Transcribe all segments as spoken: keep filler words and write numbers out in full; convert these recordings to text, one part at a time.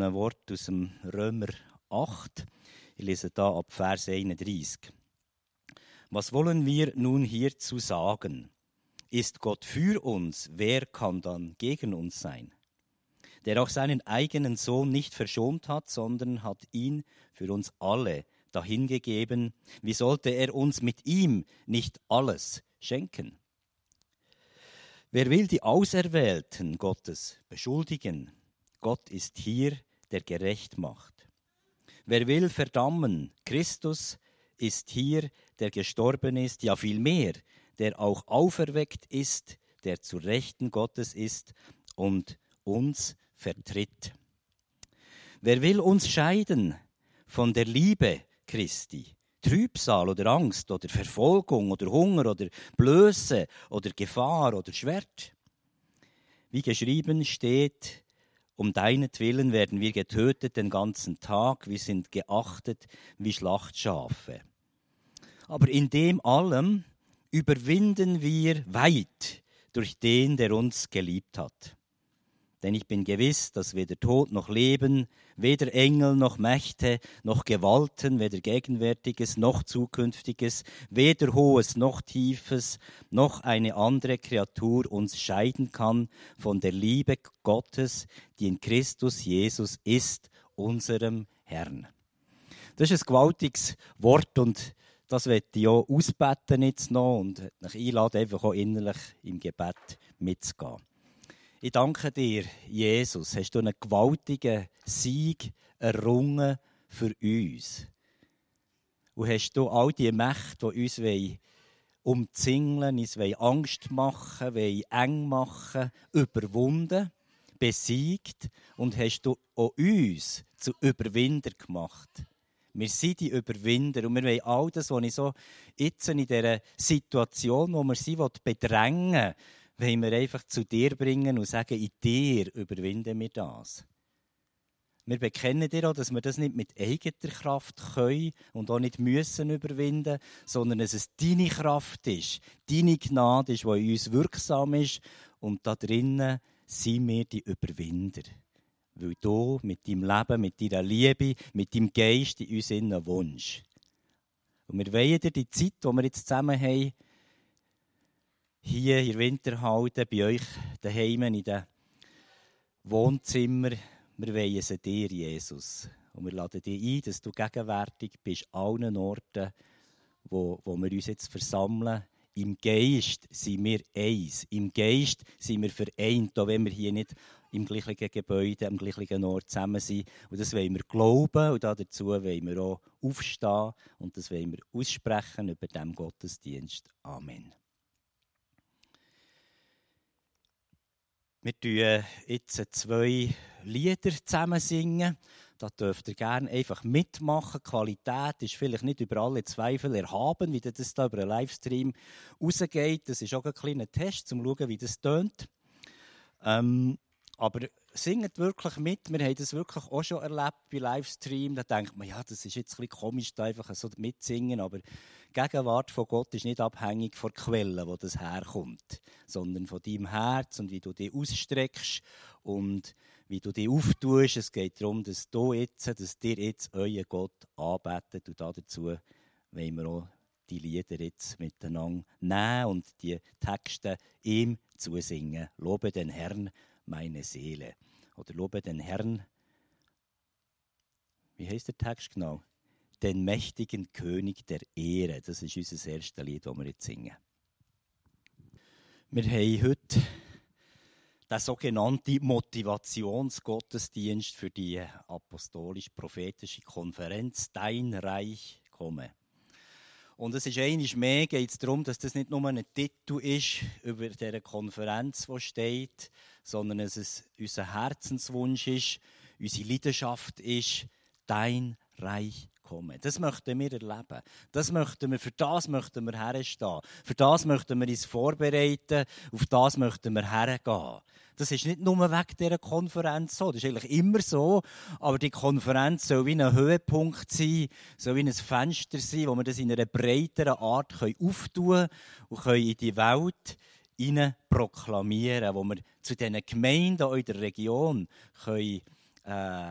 ein Wort aus dem Römer acht. Ich lese da ab Vers einunddreißig. Was wollen wir nun hierzu sagen? Ist Gott für uns, wer kann dann gegen uns sein? Der auch seinen eigenen Sohn nicht verschont hat, sondern hat ihn für uns alle dahingegeben. Wie sollte er uns mit ihm nicht alles schenken? Wer will die Auserwählten Gottes beschuldigen? Gott ist hier, der gerecht macht. Wer will verdammen? Christus ist hier, der gestorben ist, ja vielmehr, der auch auferweckt ist, der zu Rechten Gottes ist und uns vertritt. Wer will uns scheiden von der Liebe Christi? Trübsal oder Angst oder Verfolgung oder Hunger oder Blöße oder Gefahr oder Schwert? Wie geschrieben steht, um deinetwillen werden wir getötet den ganzen Tag, wir sind geachtet wie Schlachtschafe. Aber in dem allem überwinden wir weit durch den, der uns geliebt hat. Denn ich bin gewiss, dass weder Tod noch Leben, weder Engel noch Mächte, noch Gewalten, weder Gegenwärtiges noch Zukünftiges, weder Hohes noch Tiefes, noch eine andere Kreatur uns scheiden kann von der Liebe Gottes, die in Christus Jesus ist, unserem Herrn. Das ist ein gewaltiges Wort und das möchte ich auch ausbeten jetzt noch und euch einladen, einfach auch innerlich im Gebet mitzugehen. Ich danke dir, Jesus, hast du einen gewaltigen Sieg errungen für uns. Und hast du all die Mächte, die uns umzingeln, uns Angst machen, eng machen, überwunden, besiegt und hast du auch uns zu Überwinder gemacht. Wir sind die Überwinder und wir wollen all das, was ich so jetzt in dieser Situation, wo wir sie bedrängen, wollen wir einfach zu dir bringen und sagen, in dir überwinden wir das. Wir bekennen dir auch, dass wir das nicht mit eigener Kraft können und auch nicht müssen überwinden, sondern dass es deine Kraft ist, deine Gnade ist, die in uns wirksam ist und da drinnen sind wir die Überwinder. Weil du mit deinem Leben, mit deiner Liebe, mit deinem Geist in uns innen wohnst. Und wir wollen dir die Zeit, die wir jetzt zusammen haben, hier in der Winterhalde, bei euch daheim in den Wohnzimmern, wir wollen sie dir, Jesus. Und wir laden dich ein, dass du gegenwärtig bist, an allen Orten, wo, wo wir uns jetzt versammeln. Im Geist sind wir eins. Im Geist sind wir vereint, auch wenn wir hier nicht im gleichen Gebäude, am gleichen Ort zusammen sind. Und das wollen wir glauben und dazu wollen wir auch aufstehen und das wollen wir aussprechen über diesem Gottesdienst. Amen. Wir singen jetzt zwei Lieder zusammen singen. Da dürft ihr gerne einfach mitmachen. Die Qualität ist vielleicht nicht über alle Zweifel erhaben, wie das da über einen Livestream rausgeht. Das ist auch ein kleiner Test, um zu schauen, wie das tönt. Ähm, aber singt wirklich mit. Wir haben das wirklich auch schon erlebt bei Livestream. Da denkt man, ja, das ist jetzt ein bisschen komisch, da einfach so mitsingen. Aber die Gegenwart von Gott ist nicht abhängig von der Quelle, wo das herkommt, sondern von deinem Herz und wie du dich ausstreckst und wie du dich auftust. Es geht darum, dass du jetzt, dass dir jetzt euer Gott anbetet. Und dazu wollen wir auch die Lieder jetzt miteinander nehmen und die Texte ihm zusingen. Lobe den Herrn, meine Seele. Oder lobe den Herrn, wie heißt der Text genau? Den mächtigen König der Ehre. Das ist unser erstes Lied, das wir jetzt singen. Wir haben heute den sogenannten Motivationsgottesdienst für die apostolisch-prophetische Konferenz «Dein Reich komme». Und es ist einmal mehr, geht es darum, dass das nicht nur ein Titel ist über diese Konferenz, die steht, sondern dass es unser Herzenswunsch ist, unsere Leidenschaft ist, «Dein Reich komme». Das möchten wir erleben. Das möchten wir, für das möchten wir herstehen. Für das möchten wir uns vorbereiten. Auf das möchten wir hergehen. Das ist nicht nur wegen dieser Konferenz so. Das ist eigentlich immer so. Aber die Konferenz soll wie ein Höhepunkt sein, soll wie ein Fenster sein, wo wir das in einer breiteren Art auftun können und können in die Welt hinein proklamieren, wo wir zu diesen Gemeinden in der Region können, äh,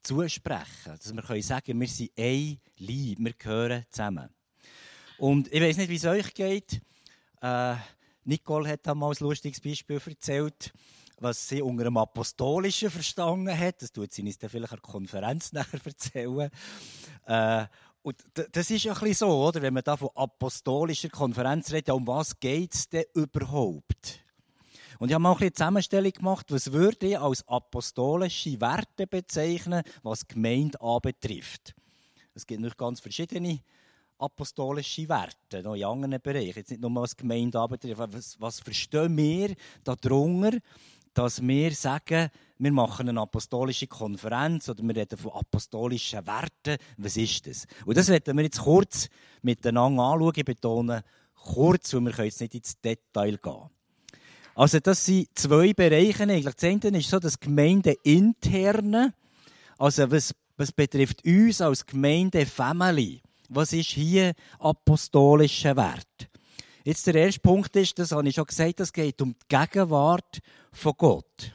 zusprechen. Dass wir können sagen, wir sind ein Leib, wir gehören zusammen. Und ich weiss nicht, wie es euch geht. Äh, Nicole hat mal ein lustiges Beispiel erzählt, was sie unter einem Apostolischen verstanden hat. Das tut sie uns dann vielleicht an der Konferenz nachher erzählen. Äh, und das ist ja ein bisschen so, oder? Wenn man da von apostolischer Konferenz redet, ja, um was geht es denn überhaupt? Und ich habe mal ein bisschen eine Zusammenstellung gemacht, was würde ich als apostolische Werte bezeichnen, was die Gemeinde anbetrifft. Es gibt natürlich ganz verschiedene apostolische Werte, noch in anderen Bereichen. Jetzt nicht nur was die Gemeinde anbetrifft. Was, was verstehen wir darunter, dass wir sagen, wir machen eine apostolische Konferenz oder wir reden von apostolischen Werten. Was ist das? Und das werden wir jetzt kurz miteinander anschauen. Ich betone kurz, weil wir können jetzt nicht ins Detail gehen. Also das sind zwei Bereiche eigentlich. Das eine ist so das Gemeindeinterne. Also was, was betrifft uns als Gemeinde-Family? Was ist hier apostolischer Wert? Jetzt der erste Punkt ist, das habe ich schon gesagt, es geht um die Gegenwart von Gott.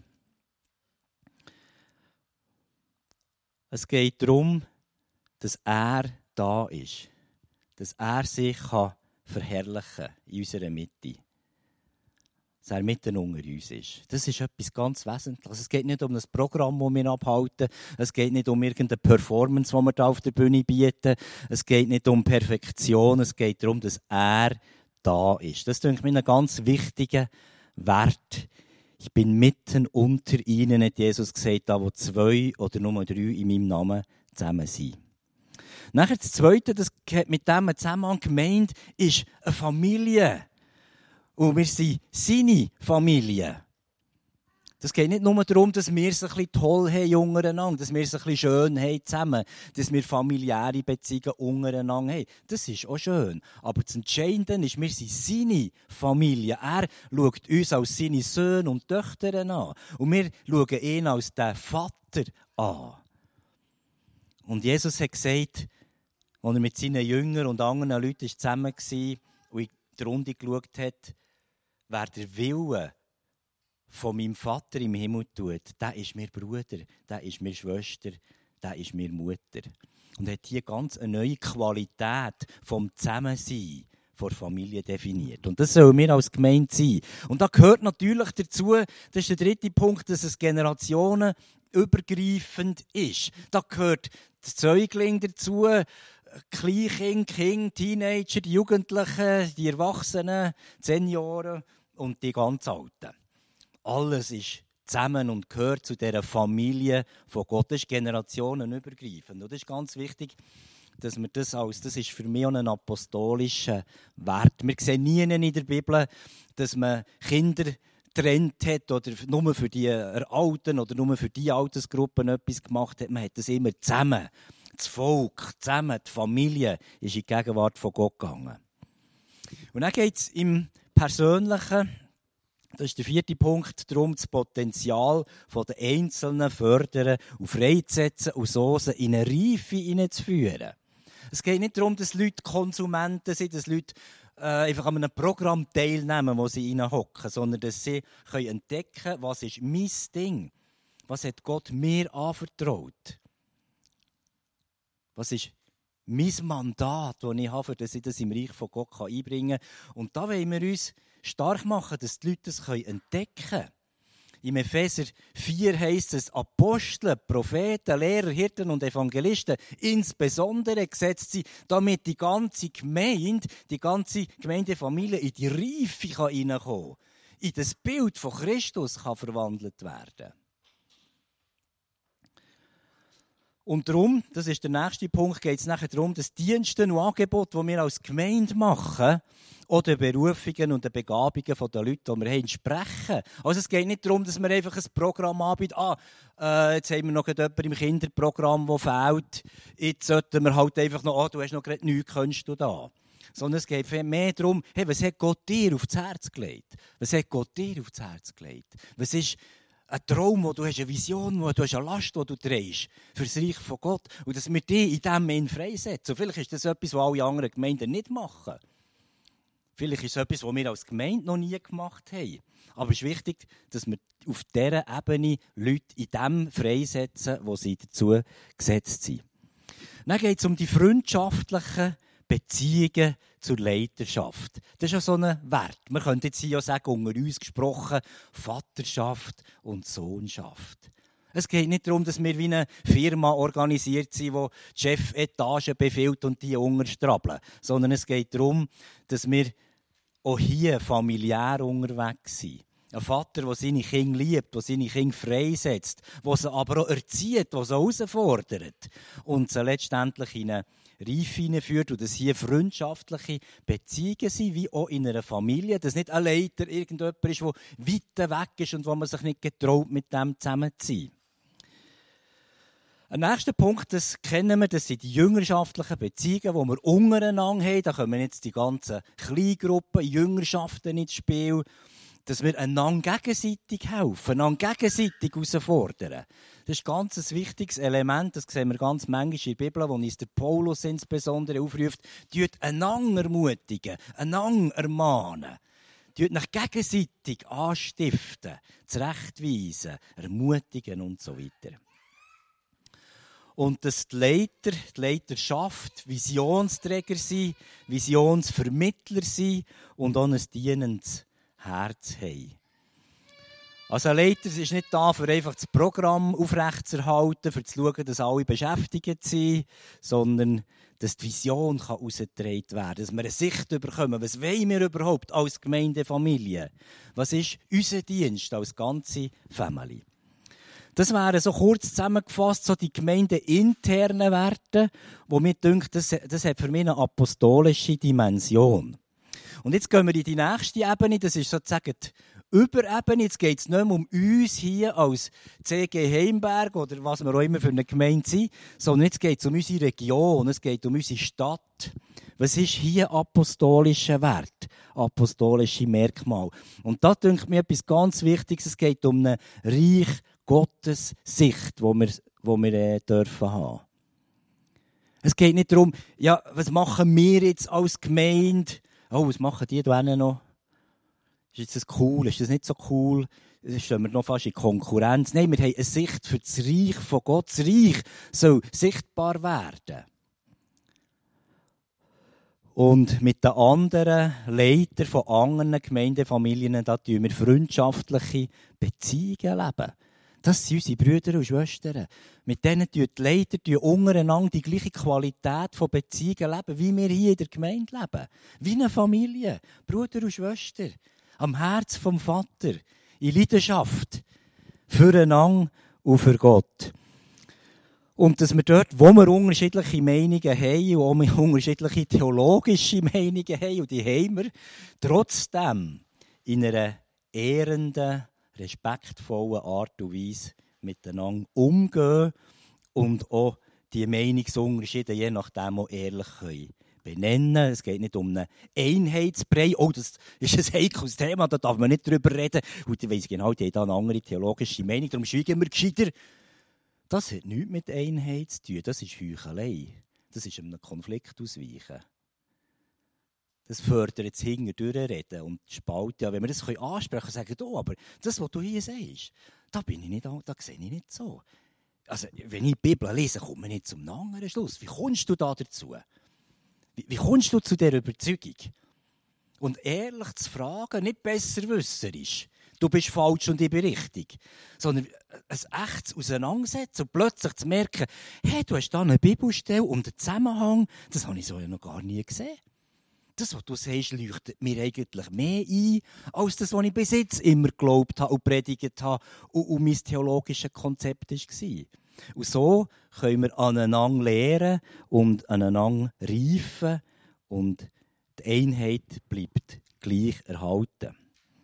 Es geht darum, dass er da ist. Dass er sich verherrlichen kann in unserer Mitte. Dass er mitten unter uns ist. Das ist etwas ganz Wesentliches. Es geht nicht um das Programm, das wir abhalten. Es geht nicht um irgendeine Performance, die wir da auf der Bühne bieten. Es geht nicht um Perfektion. Es geht darum, dass er da ist. Das ist, denke ich, ein ganz wichtiger Wert. Ich bin mitten unter ihnen, hat Jesus gesagt, da wo zwei oder nur drei in meinem Namen zusammen sind. Nachher das Zweite, das hat mit dem zusammen gemeint, ist eine Familie. Und wir sind seine Familie. Das geht nicht nur darum, dass wir es ein bisschen toll haben untereinander, dass wir es ein bisschen schön haben zusammen, dass wir familiäre Beziehungen untereinander haben. Das ist auch schön. Aber das Entscheidende ist, wir sind seine Familie. Er schaut uns als seine Söhne und Töchter an. Und wir schauen ihn als den Vater an. Und Jesus hat gesagt, als er mit seinen Jüngern und anderen Leuten zusammen war und in die Runde geschaut hat, wer der Wille von meinem Vater im Himmel tut, der ist mir Bruder, der ist mir Schwester, der ist mir Mutter. Und hat hier ganz eine neue Qualität vom Zusammensein von der Familie definiert. Und das soll wir als Gemeinde sein. Und da gehört natürlich dazu, das ist der dritte Punkt, dass es generationenübergreifend ist. Da gehört das Säugling dazu, Kleinkind, Kind, Teenager, die Jugendlichen, die Erwachsenen, die Senioren und die ganz Alten. Alles ist zusammen und gehört zu dieser Familie von Gott. Das ist generationenübergreifend. Und das ist ganz wichtig, dass wir das als, das ist für mich auch ein apostolischer Wert. Wir sehen nie in der Bibel, dass man Kinder getrennt hat oder nur für die Alten oder nur für die Altersgruppen etwas gemacht hat. Man hat das immer zusammen. Das Volk, zusammen, die Familie ist in die Gegenwart von Gott gegangen. Und dann geht es im Persönlichen, das ist der vierte Punkt, darum, das Potenzial der Einzelnen fördern und freizusetzen und so sie in eine Reife hineinzuführen. Es geht nicht darum, dass Leute Konsumenten sind, dass Leute äh, einfach an einem Programm teilnehmen, wo sie hineinhocken, sondern dass sie können entdecken, was ist mein Ding, was hat Gott mir anvertraut. Was ist mein Mandat, das ich habe, dass ich das im Reich von Gott einbringen kann? Und da wollen wir uns stark machen, dass die Leute das entdecken können. Im Epheser vier heisst es, Apostel, Propheten, Lehrer, Hirten und Evangelisten insbesondere gesetzt sind, damit die ganze Gemeinde, die ganze Gemeindefamilie in die Reife hineinkommen kann, in das Bild von Christus kann verwandelt werden. Und darum, das ist der nächste Punkt, geht es nachher darum, dass Dienste und Angebote, die wir als Gemeinde machen, oder Berufungen und den Begabungen der Leute, die wir haben, entsprechen. Also es geht nicht darum, dass wir einfach ein Programm anbieten. Ah, äh, jetzt haben wir noch jemanden im Kinderprogramm, der fehlt. Jetzt sollten wir halt einfach noch, ah, du hast noch gerade nichts, kannst du da. Sondern es geht mehr darum, hey, was hat Gott dir aufs Herz gelegt? Was hat Gott dir aufs Herz gelegt? Was ist ein Traum, wo du hast, eine Vision, wo du hast eine Last, die du trägst für das Reich von Gott. Und dass wir dich in dem freisetzen. Und vielleicht ist das etwas, was alle anderen Gemeinden nicht machen. Vielleicht ist es etwas, was wir als Gemeinde noch nie gemacht haben. Aber es ist wichtig, dass wir auf dieser Ebene Leute in dem freisetzen, wo sie dazu gesetzt sind. Dann geht es um die freundschaftlichen Beziehungen zur Leiterschaft. Das ist ja so ein Wert. Man könnte jetzt hier auch sagen, unter uns gesprochen, Vaterschaft und Sohnschaft. Es geht nicht darum, dass wir wie eine Firma organisiert sind, die die Chefetage befiehlt und die unterstrabeln. Sondern es geht darum, dass wir auch hier familiär unterwegs sind. Ein Vater, der seine Kinder liebt, der seine Kinder freisetzt, der sie aber auch erzieht, der sie herausfordert und sie letztendlich in eine Reife hineinführt und dass hier freundschaftliche Beziehungen sind, wie auch in einer Familie. Dass nicht ein Leiter irgendjemand ist, der weit weg ist und wo man sich nicht getraut, mit dem zusammen zu sein. Ein nächster Punkt, das kennen wir, das sind die jüngerschaftlichen Beziehungen, die wir untereinander haben. Da kommen jetzt die ganzen Kleingruppen, Jüngerschaften ins Spiel. Dass wir einander gegenseitig helfen, einander gegenseitig herausfordern. Das ist ein ganz wichtiges Element, das sehen wir ganz manchmal in der Bibel, wo uns der Paulus insbesondere aufruft, tut einander ermutigen, einander ermahnen, tut nach gegenseitig anstiften, zurechtweisen, ermutigen und so weiter. Und dass die Leiter, die Leiterschaft Visionsträger sind, Visionsvermittler sind und auch ein dienendes Herz haben. Also ein Leiter ist nicht da, für einfach das Programm aufrechtzuerhalten, für zu schauen, dass alle beschäftigt sind, sondern dass die Vision herausgetragen werden kann, dass wir eine Sicht bekommen. Was wollen wir überhaupt als Gemeindefamilie? Was ist unser Dienst als ganze Family? Das wären so kurz zusammengefasst so die gemeindeinternen Werte, wo mir denkt, das, das hat für mich eine apostolische Dimension. Und jetzt gehen wir in die nächste Ebene, das ist sozusagen die Überebene. Jetzt geht es nicht mehr um uns hier als C G Heimberg oder was wir auch immer für eine Gemeinde sind, sondern jetzt geht es um unsere Region, es geht um unsere Stadt. Was ist hier apostolischer Wert, apostolische Merkmal? Und da denke ich mir etwas ganz Wichtiges, es geht um eine Reich Gottes Sicht, die wir, wo wir äh, dürfen haben. Es geht nicht darum, ja, was machen wir jetzt als Gemeinde? Oh, was machen die da noch? Ist das cool? Ist das nicht so cool? Da stehen wir noch fast in Konkurrenz. Nein, wir haben eine Sicht für das Reich von Gott. Das Reich soll sichtbar werden. Und mit den anderen Leitern von anderen Gemeindefamilien, da tun wir freundschaftliche Beziehungen leben. Das sind unsere Brüder und Schwestern. Mit denen tun die Leiter untereinander die gleiche Qualität von Beziehungen leben, wie wir hier in der Gemeinde leben. Wie eine Familie, Bruder und Schwester, am Herz vom Vater, in Leidenschaft, füreinander und für Gott. Und dass wir dort, wo wir unterschiedliche Meinungen haben und auch unterschiedliche theologische Meinungen haben, und die haben wir, trotzdem in einer ehrenden, respektvollen Art und Weise miteinander umgehen und auch die Meinungsunterschiede je nachdem auch ehrlich können benennen. Es geht nicht um einen Einheitsbrei. Oh, das ist ein heikles Thema, da darf man nicht drüber reden. Und ich weiss genau, die haben da eine andere theologische Meinung, darum schweigen wir gescheiter. Das hat nichts mit Einheit zu tun, das ist Heuchelei. Das ist einem Konflikt ausweichen. Das fördert das Hinterdurchreden und die Spalte. Ja, wenn wir das ansprechen können, sagen, oh, aber das, was du hier sagst, da bin ich nicht, da sehe ich nicht so. Also, wenn ich die Bibel lese, komme ich nicht zum anderen Schluss. Wie kommst du da dazu? Wie, wie kommst du zu dieser Überzeugung? Und ehrlich zu fragen, nicht besserwisserisch, du bist falsch und ich bin richtig, sondern ein echtes Auseinandersetzen und plötzlich zu merken, hey, du hast da eine Bibelstelle und einen Zusammenhang, das habe ich so ja noch gar nie gesehen. Das, was du sagst, leuchtet mir eigentlich mehr ein, als das, was ich bis jetzt immer geglaubt habe und predigt habe und, und mein theologisches Konzept war. Und so können wir aneinander lernen und aneinander reifen und die Einheit bleibt gleich erhalten.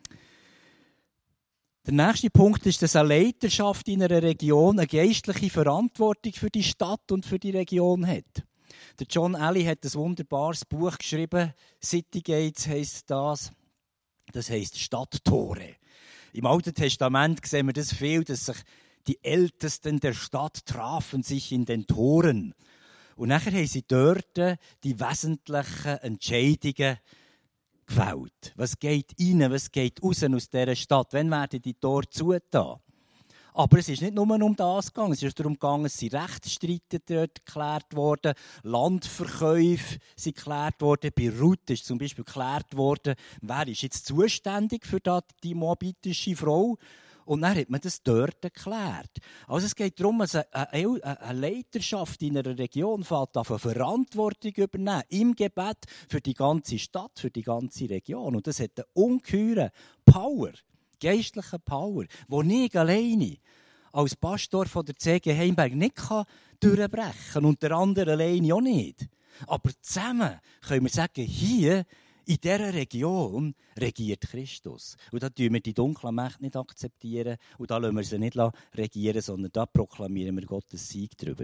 Der nächste Punkt ist, dass eine Leiterschaft in einer Region eine geistliche Verantwortung für die Stadt und für die Region hat. Der John Alley hat ein wunderbares Buch geschrieben, City Gates heisst das. Das heisst Stadttore. Im Alten Testament sehen wir das viel, dass sich die Ältesten der Stadt trafen sich in den Toren. Und nachher haben sie dort die wesentlichen Entscheidungen gefällt? Was geht rein, was geht raus aus dieser Stadt? Wann werden die Tore zugetan? Aber es ist nicht nur um das gegangen. Es ist darum gegangen, es sind Rechtsstreiten dort geklärt worden, Landverkäufe sind geklärt worden. Bei Ruth ist zum Beispiel geklärt worden, wer ist jetzt zuständig für die moabitische Frau. Und dann hat man das dort geklärt. Also es geht darum, dass eine Leiterschaft in einer Region fällt an Verantwortung übernehmen, im Gebet für die ganze Stadt, für die ganze Region. Und das hat eine ungeheure Power, geistliche Power, die ich alleine als Pastor von der C G Heimberg nicht durchbrechen kann und der andere alleine auch nicht. Aber zusammen können wir sagen, hier in dieser Region regiert Christus. Und da tun wir die dunklen Mächte nicht akzeptieren und da lassen wir sie nicht regieren, sondern da proklamieren wir Gottes Sieg darüber.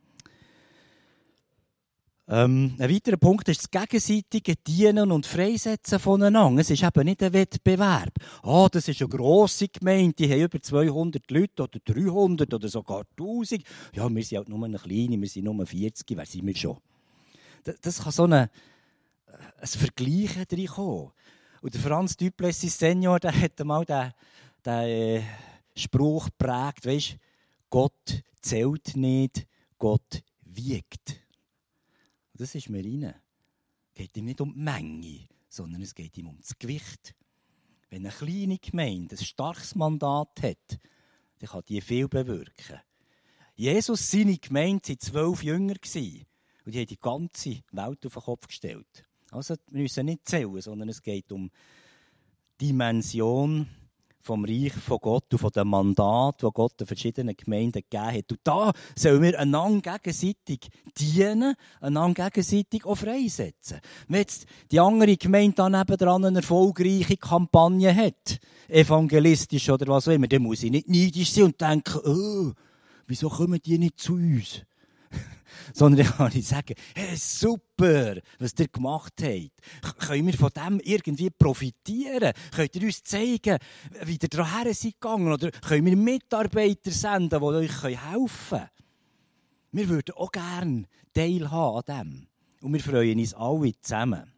Ähm, ein weiterer Punkt ist das gegenseitige Dienen und Freisetzen voneinander. Es ist eben nicht ein Wettbewerb. Ah, das ist eine grosse Gemeinde, die haben über zweihundert Leute oder dreihundert oder sogar tausend. Ja, wir sind halt nur eine kleine, wir sind nur vierzig, wer sind wir schon? Das, das kann so eine ein Vergleichen reinkommen. Und der Franz Duplessis Senior, der hat einmal den, den Spruch geprägt, weisst, Gott zählt nicht, Gott wiegt. Und das ist mir rein. Es geht ihm nicht um die Menge, sondern es geht ihm um das Gewicht. Wenn eine kleine Gemeinde ein starkes Mandat hat, dann kann die viel bewirken. Jesus, seine Gemeinde, waren zwölf Jünger und die haben die ganze Welt auf den Kopf gestellt. Also, wir müssen nicht zählen, sondern es geht um die Dimension vom Reich von Gott und von dem Mandat, das Gott den verschiedenen Gemeinden gegeben hat. Und da sollen wir einander gegenseitig dienen, einander gegenseitig auch freisetzen. Wenn jetzt die andere Gemeinde da nebendran eine erfolgreiche Kampagne hat, evangelistisch oder was auch immer, dann muss ich nicht neidisch sein und denken, oh, wieso kommen die nicht zu uns? Sondern dann kann ich sagen, hey, super, was ihr gemacht habt. Können wir von dem irgendwie profitieren? Könnt ihr uns zeigen, wie ihr daher seid gegangen? Oder können wir Mitarbeiter senden, die euch helfen können? Wir würden auch gerne teilhaben an dem. Und wir freuen uns alle zusammen.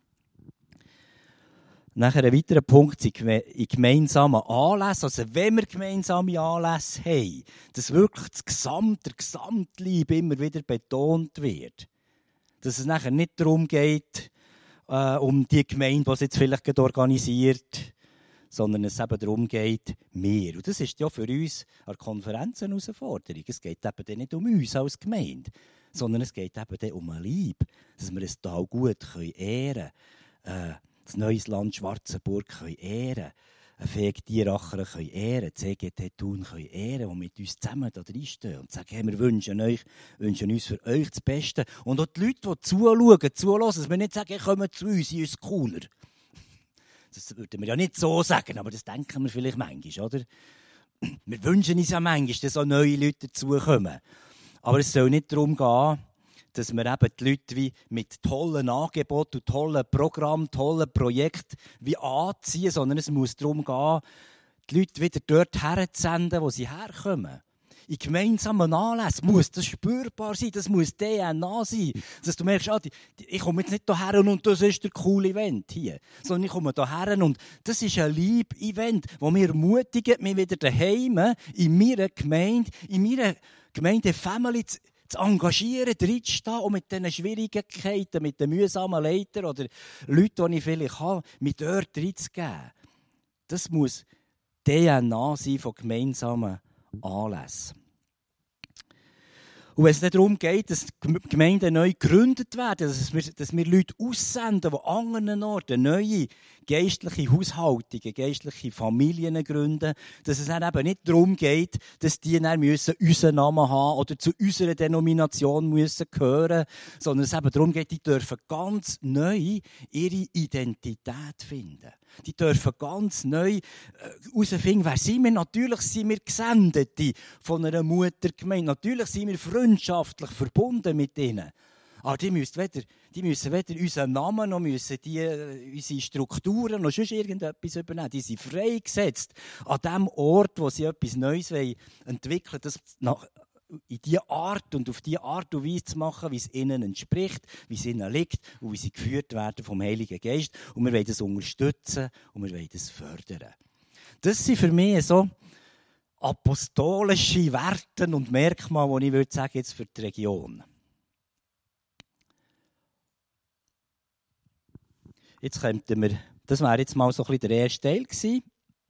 Nachher ein weiterer Punkt sind in gemeinsamen Anlässen. Also wenn wir gemeinsame Anlässe haben, dass wirklich das Gesamt, der Gesamtlieb immer wieder betont wird. Dass es nachher nicht darum geht, äh, um die Gemeinde, die es jetzt vielleicht gerade organisiert, sondern es eben darum geht, wir. Und das ist ja für uns an Konferenzen eine Herausforderung. Es geht eben nicht um uns als Gemeinde, sondern es geht eben um ein Lieb, dass wir es da gut ehren können. Äh, das neues Land Schwarzenburg können ehren, ein Feg Dieracher können ehren, C G T Thun können ehren, die mit uns zusammen da drinstehen und sagen, hey, wir wünschen, euch, wünschen uns für euch das Beste. Und auch die Leute, die zuschauen, zuhören, dass wir nicht sagen, hey, kommt zu uns, sie ist cooler. Das würden wir ja nicht so sagen, aber das denken wir vielleicht manchmal, oder? Wir wünschen uns ja manchmal, dass auch neue Leute dazukommen. Aber es soll nicht darum gehen, dass wir eben die Leute wie mit tollen Angeboten und tollen Programmen, tollen Projekten wie anziehen, sondern es muss darum gehen, die Leute wieder dort herzusenden, wo sie herkommen. In gemeinsamen Anlässen muss das spürbar sein, das muss D N A sein. Dass du merkst, ah, die, die, ich komme jetzt nicht hierher und das ist der coole Event hier, sondern ich komme hierher und das ist ein Lieb-Event, das mich ermutigt, mich wieder daheim in meiner Gemeinde, in meiner Gemeinde-Family zu zu engagieren, reinzustehen und mit diesen Schwierigkeiten, mit den mühsamen Leitern oder Leuten, die ich vielleicht habe, mich dort reinzugeben. Das muss D N A sein von gemeinsamen Anlässen. Und wenn es nicht darum geht, dass die Gemeinden neu gegründet werden, dass wir, dass wir Leute aussenden, die an anderen Orten neue geistliche Haushaltungen, geistliche Familien gründen, dass es dann eben nicht darum geht, dass die dann müssen unseren Namen haben oder zu unserer Denomination müssen gehören, sondern es eben darum geht, die dürfen ganz neu ihre Identität finden. Die dürfen ganz neu herausfinden, wer sind wir. Natürlich sind wir Gesendete von einer Muttergemeinde. Natürlich sind wir freundschaftlich verbunden mit ihnen. Aber die müssen weder, die müssen weder unseren Namen noch müssen die, unsere Strukturen noch sonst irgendetwas übernehmen. Die sind freigesetzt an dem Ort, wo sie etwas Neues entwickeln wollen, das nach, in die Art und auf die Art und Weise zu machen, wie es ihnen entspricht, wie es ihnen liegt und wie sie geführt werden vom Heiligen Geist. Und wir wollen das unterstützen und wir wollen das fördern. Das sind für mich so apostolische Werte und Merkmale, die ich würde sagen, jetzt für die Region. Jetzt könnten wir, das wäre jetzt mal so ein bisschen der erste Teil gewesen.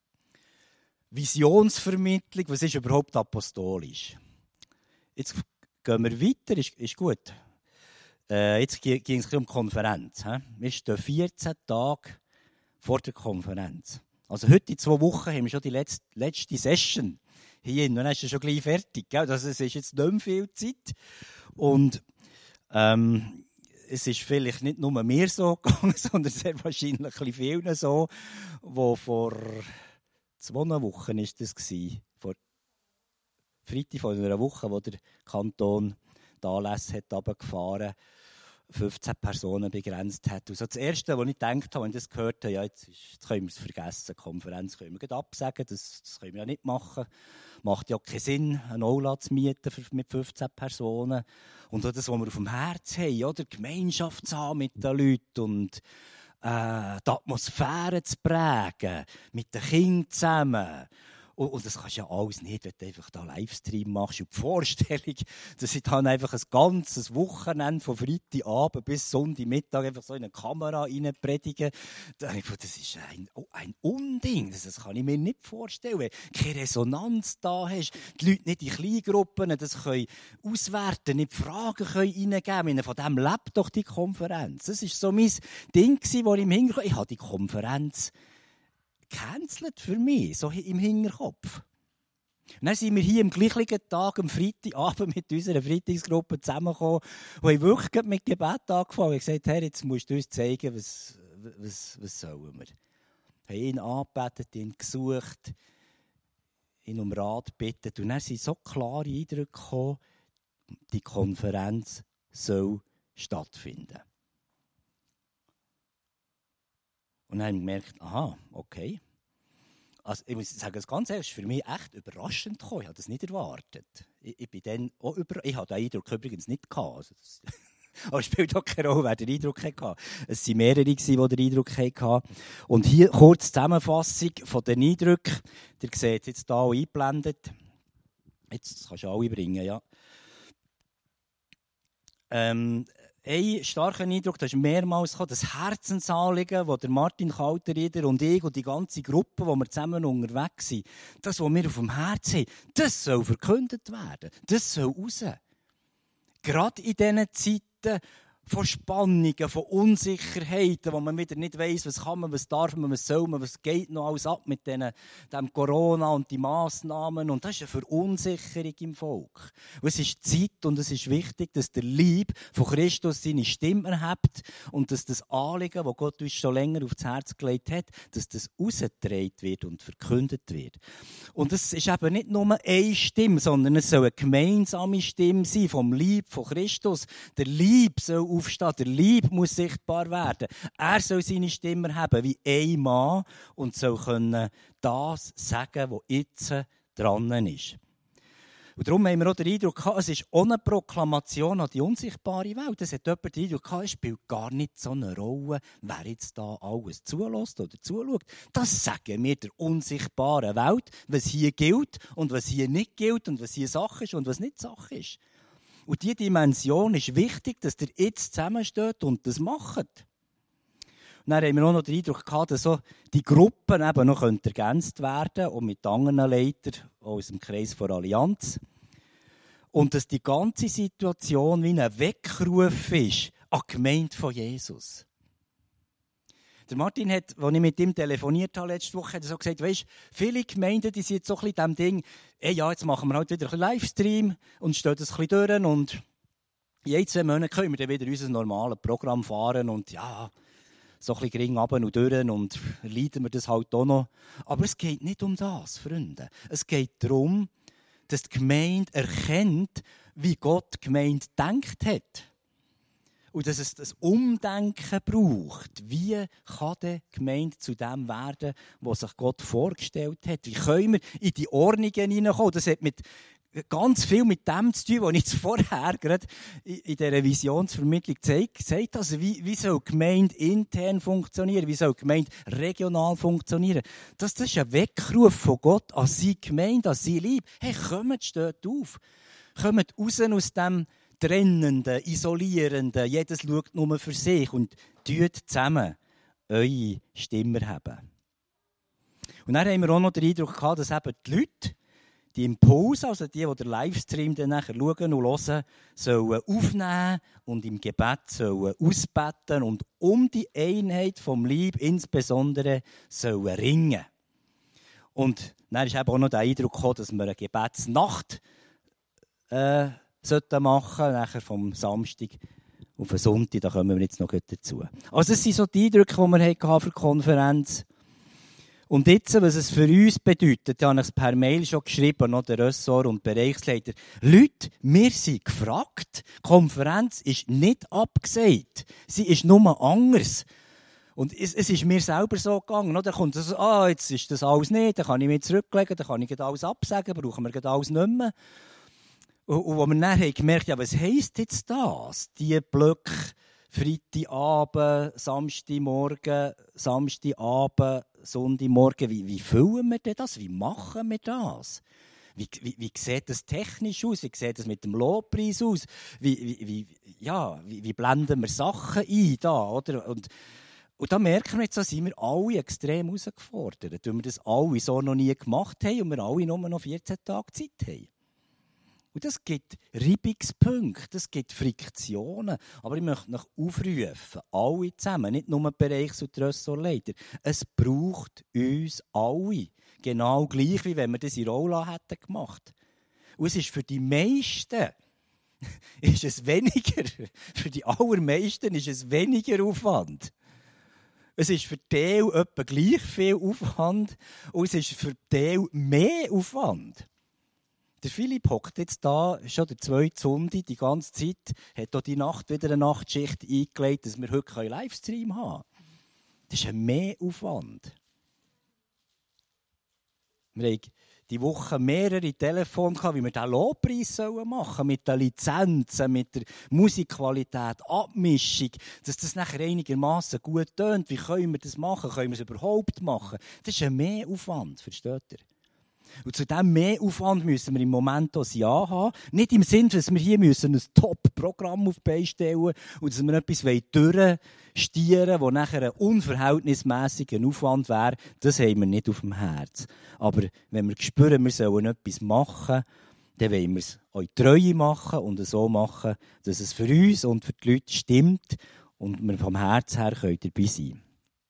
Visionsvermittlung, was ist überhaupt apostolisch? Jetzt gehen wir weiter, ist, ist gut. Äh, jetzt ging es um die Konferenz. He? Wir stehen vierzehn Tage vor der Konferenz. Also heute in zwei Wochen haben wir schon die letzte, letzte Session hier und dann ist es schon gleich fertig. Gell? Also es ist jetzt nicht mehr viel Zeit. Und ähm, es ist vielleicht nicht nur mir so gegangen, sondern sehr wahrscheinlich ein vielen so, wo vor zwei Wochen ist das gewesen, vor Freitag vor einer Woche, wo der Kanton die Anlässe hat runtergefahren, fünfzehn Personen begrenzt hat. Und so das Erste, was ich gedacht habe, wenn ich das gehört habe, ja, jetzt, ist, jetzt können wir es vergessen, die Konferenz können wir gleich absagen, das, das können wir ja nicht machen. Macht ja keinen Sinn, eine Aula zu mieten für, mit fünfzehn Personen. Und auch das, was wir auf dem Herz haben, oder? Gemeinschaft zu haben mit den Leuten und äh, die Atmosphäre zu prägen, mit den Kindern zusammen. Und, und das kannst du ja alles nicht, wenn du einfach da Livestream machst. Und die Vorstellung, dass ich dann einfach ein ganzes Wochenende von Freitagabend bis Sonntagmittag einfach so in eine Kamera rein predige, das ist ein, ein Unding. Das, das kann ich mir nicht vorstellen. Wenn du keine Resonanz da hast, die Leute nicht in Kleingruppen das können auswerten, nicht Fragen können reingeben können. Von dem lebt doch die Konferenz. Das war so mein Ding, das ich im Hinterkopf ich habe die Konferenz gecancelt für mich, so im Hinterkopf. Und dann sind wir hier am gleichen Tag, am Freitagabend, mit unserer Freitagsgruppe zusammengekommen und haben wirklich mit Gebet angefangen. Ich habe gesagt, Herr, jetzt musst du uns zeigen, was, was, was sollen wir. Wir haben ihn angebetet, ihn gesucht, ihn um Rat gebeten. Und dann sind so klare Eindrücke gekommen, die Konferenz soll stattfinden. Und dann habe ich gemerkt, aha, okay. Also ich muss sagen, das Ganze ist für mich echt überraschend gekommen. Ich habe das nicht erwartet. Ich, ich bin dann auch über, ich hatte den Eindruck übrigens nicht gehabt. Also das, aber es spielt auch keine Rolle, wer den Eindruck hatte. Es waren mehrere, die den Eindruck hatten. Und hier kurz Zusammenfassung von den Eindrücken. Ihr seht jetzt hier auch eingeblendet. Jetzt das kannst du alle bringen, ja. Ähm, Ein starker Eindruck, das ist mehrmals gekommen, das Herzensanliegen, das Martin Kalterieder und ich und die ganze Gruppe, wo wir zusammen unterwegs sind, das, was wir auf dem Herzen haben, das soll verkündet werden. Das soll raus. Gerade in diesen Zeiten von Spannungen, von Unsicherheiten, wo man wieder nicht weiss, was kann man, was darf man, was soll man, was geht noch alles ab mit den, dem Corona und den Massnahmen. Und das ist eine Verunsicherung im Volk. Und es ist Zeit und es ist wichtig, dass der Lieb von Christus seine Stimme erhebt und dass das Anliegen, das Gott uns schon länger aufs Herz gelegt hat, dass das rausgetragen wird und verkündet wird. Und es ist eben nicht nur eine Stimme, sondern es soll eine gemeinsame Stimme sein vom Lieb von Christus. Der Lieb soll aufstehen, der Lieb muss sichtbar werden. Er soll seine Stimme haben wie ein Mann und soll können das sagen, was jetzt dran ist. Und darum haben wir auch den Eindruck gehabt, es ist ohne Proklamation an die unsichtbare Welt. Es hat jemand den Eindruck gehabt, es spielt gar nicht so eine Rolle, wer jetzt da alles zulässt oder zuschaut. Das sagen wir der unsichtbaren Welt, was hier gilt und was hier nicht gilt und was hier Sache ist und was nicht Sache ist. Und diese Dimension ist wichtig, dass ihr jetzt zusammensteht und das macht. Und dann haben wir auch noch den Eindruck gehabt, dass so die Gruppen eben noch ergänzt werden können, und mit anderen Leitern aus dem Kreis der Allianz. Und dass die ganze Situation wie ein Weckruf ist an die Gemeinde von Jesus. Der Martin hat, als ich mit ihm telefoniert habe letzte Woche, hat er so gesagt, weisst, viele Gemeinden, die sind jetzt so ein bisschen dem Ding, ey, ja, jetzt machen wir halt wieder ein Livestream und stehen das ein bisschen durch und in ein, zwei Monaten können wir dann wieder unser normales Programm fahren und ja, so ein bisschen gering runter und durch und leiden wir das halt auch noch. Aber es geht nicht um das, Freunde. Es geht darum, dass die Gemeinde erkennt, wie Gott die Gemeinde gedacht hat. Und dass es das Umdenken braucht. Wie kann die Gemeinde zu dem werden, was sich Gott vorgestellt hat? Wie können wir in die Ordnungen hineinkommen? Das hat mit ganz viel mit dem zu tun, was ich vorher gerade in dieser Visionsvermittlung gesagt habe. Also wie, wie soll die Gemeinde intern funktionieren? Wie soll die Gemeinde regional funktionieren? Das, das ist ein Weckruf von Gott an seine Gemeinde, an seine Liebe. Hey, kommt, steht auf. Kommt raus aus dem Trennenden, Isolierenden. Jedes schaut nur für sich und tut zusammen eure Stimme haben. Und dann haben wir auch noch den Eindruck gehabt, dass eben die Leute, die Impulse, also die, die den Livestream dann nachher schauen und hören, sollen aufnehmen und im Gebet sollen ausbeten und um die Einheit vom Leib insbesondere sollen ringen. Und dann ist eben auch noch der Eindruck gekommen, dass wir eine Gebetsnacht äh, sollten machen, nachher vom Samstag auf den Sonntag, da kommen wir jetzt noch dazu. Also es sind so die Eindrücke, die wir hatten für die Konferenz. Und jetzt, was es für uns bedeutet, ich habe es per Mail schon geschrieben, noch der Ressort und Bereichsleiter. Leute, wir sind gefragt. Die Konferenz ist nicht abgesagt. Sie ist nur anders. Und es, es ist mir selber so gegangen. Da kommt es, ah, jetzt ist das alles nicht, dann kann ich mich zurücklegen, dann kann ich alles absagen, brauchen wir alles nicht mehr. Und, und wo wir dann haben gemerkt, ja, was heisst jetzt das? Die Blöcke, Freitagabend, Samstagmorgen, Samstagabend, Sonntagmorgen, wie, wie füllen wir denn das? Wie machen wir das? Wie, wie, wie sieht das technisch aus? Wie sieht das mit dem Lobpreis aus? Wie, wie, wie, ja, wie, wie blenden wir Sachen ein da, oder? Und, und da merken wir jetzt, da sind wir alle extrem herausgefordert, weil wir das alle so noch nie gemacht haben und wir alle nur noch vierzehn Tage Zeit haben. Und das gibt Reibungspunkte, das gibt Friktionen. Aber ich möchte euch aufrufen, alle zusammen, nicht nur die Bereichs- und die Ressortleiter. Es braucht uns alle. Genau gleich, wie wenn wir das in Rolla hätten gemacht. Und es ist für die meisten ist es weniger, für die allermeisten ist es weniger Aufwand. Es ist für die Teil etwa gleich viel Aufwand und es ist für die Teil mehr Aufwand. Der Philipp hockt jetzt da, schon der zweite Sonntag, die ganze Zeit, hat auch die Nacht wieder eine Nachtschicht eingelegt, dass wir heute einen Livestream haben können. Das ist ein Mehraufwand. Wir haben die Woche mehrere Telefone gehabt, wie wir diesen Lobpreis machen sollen, mit den Lizenzen, mit der Musikqualität, Abmischung, dass das nachher einigermaßen gut tönt. Wie können wir das machen? Können wir es überhaupt machen? Das ist ein Mehraufwand, versteht ihr? Und zu diesem Mehraufwand müssen wir im Moment auch ein Ja haben. Nicht im Sinne, dass wir hier müssen ein Top-Programm auf die Beine stellen und dass wir etwas durchstieren wollen, das nachher ein unverhältnismäßiger Aufwand wäre. Das haben wir nicht auf dem Herz. Aber wenn wir spüren, wir sollen etwas machen, dann wollen wir es euch treu machen und so machen, dass es für uns und für die Leute stimmt und wir vom Herz her dabei sein können.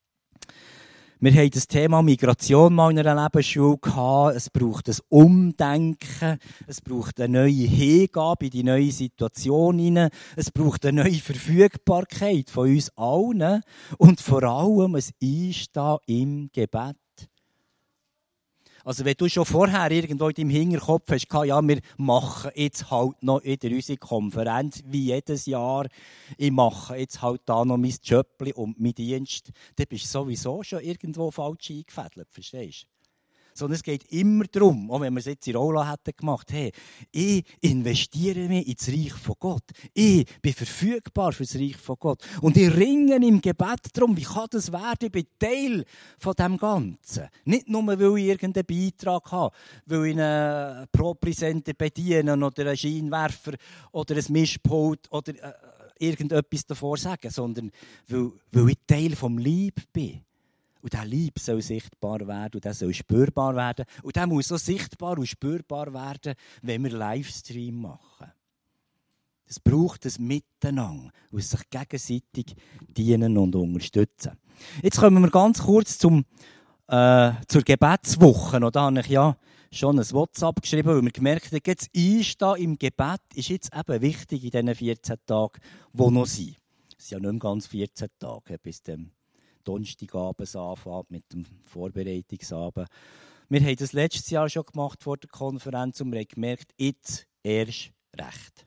Wir hatten das Thema Migration mal in einer Lebensschule gehabt. Es braucht ein Umdenken. Es braucht eine neue Hingabe in die neue Situation hinein. Es braucht eine neue Verfügbarkeit von uns allen. Und vor allem ein Einstehen im Gebet. Also wenn du schon vorher irgendwo in deinem Hinterkopf hast, ja, wir machen jetzt halt noch wieder unsere Konferenz, wie jedes Jahr, ich mache jetzt halt da noch mein Jobli und meinen Dienst, dann bist du sowieso schon irgendwo falsch eingefädelt, verstehst du? Sondern es geht immer darum, auch wenn wir es jetzt in Rolla hätten gemacht, hey, ich investiere mich ins Reich von Gott. Ich bin verfügbar für das Reich von Gott. Und ich ringe im Gebet darum, wie kann das werden? Ich bin Teil von dem Ganzen. Nicht nur, weil ich irgendeinen Beitrag habe, weil ich einen Pro-Präsenter bediene oder einen Scheinwerfer oder ein Mischpult oder äh, irgendetwas davor sagen, sondern weil, weil ich Teil vom Leib bin. Und dieser Liebe soll sichtbar werden und der soll spürbar werden. Und der muss so sichtbar und spürbar werden, wenn wir Livestream machen. Es braucht ein Miteinander, das sich gegenseitig dienen und unterstützen. Jetzt kommen wir ganz kurz zum, äh, zur Gebetswoche. Und da habe ich ja schon ein WhatsApp geschrieben, weil wir gemerkt haben, jetzt Einstehen im Gebet ist jetzt eben wichtig in diesen vierzehn Tagen, die noch sind. Es sind ja nicht mehr ganz vierzehn Tage bis dem Donnerstagabend anfängt mit dem Vorbereitungsabend. Wir haben das letztes Jahr schon gemacht vor der Konferenz und wir haben gemerkt, jetzt erst recht.